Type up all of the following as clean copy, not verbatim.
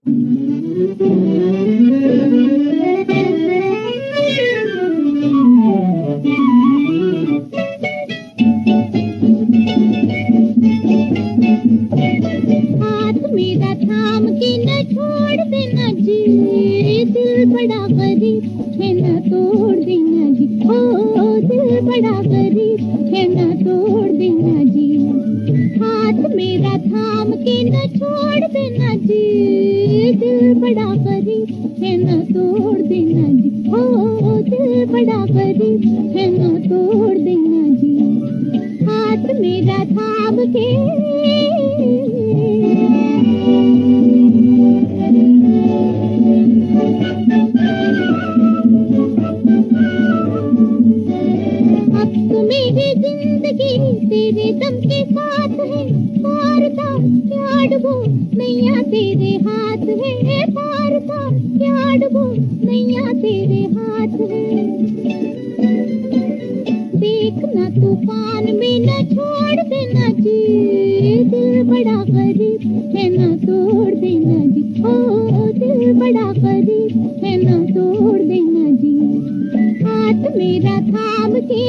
हाथ मेरा थाम के न छोड़ देना जी, दिल बड़ा गरीब है न तोड़ देना जी, ओ दिल बड़ा गरीब है न तोड़ देना जी। हाथ मेरा थाम के न छोड़ देना जी, दिल बड़ा गरीब है न तोड़ देना जी, ओ दिल बड़ा गरीब है न तोड़ देना जी। हाथ मेरा थाम के अब तो मेरी जिंदगी तेरे दम के साथ है, पार था क्या डूबो नैया तेरे हाथ है, पार था क्या डूबो नैया तेरे हाथ है। देखना तूफान में न छोड़ देना जी, दिल बड़ा गरीब है न तोड़ देना जी, ओ दिल बड़ा गरीब है न तोड़ देना जी। हाथ मेरा थाम के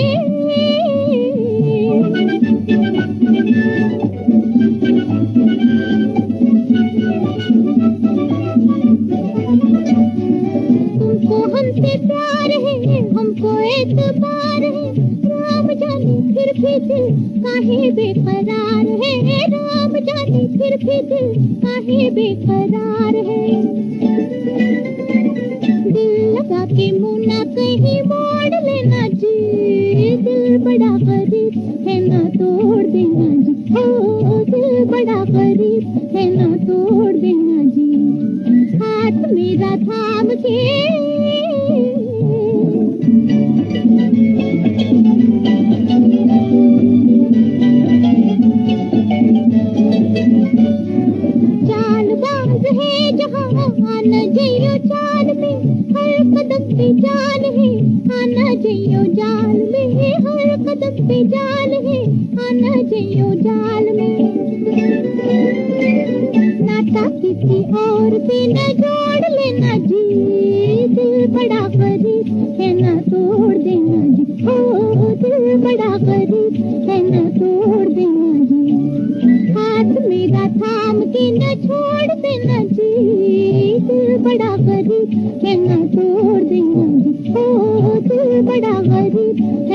तुमको हमसे प्यार है, हमको एतबार है, राम जाने फिर भी दिल काहे बेकरार है, राम जाने फिर भी दिल काहे बेकरार है। दिल लगा के मुँह ना कहीं मोड़ लेना जी, दिल बड़ा गरीब है ना तोड़ देना जी, ओ दिल बड़ा गरीब है ना तोड़ देना जी। हाथ मेरा थाम के चालबाज है जहाँ आना जइयो चाल में, हर कदम पे जाल है आना जइयो जाल में, हर कदम पे जाल है आना जइयो जाल में। नाता किसी और से न जोड़ लेना जी, दिल बड़ा गरीब है न तोड़ देना जी, ओ दिल बड़ा गरीब है न तोड़ देना जी। हाथ मेरा थाम के न छोड़ देना जी, दिल बड़ा गरीब है न तोड़ देना जी, ओ दिल बड़ा गरीब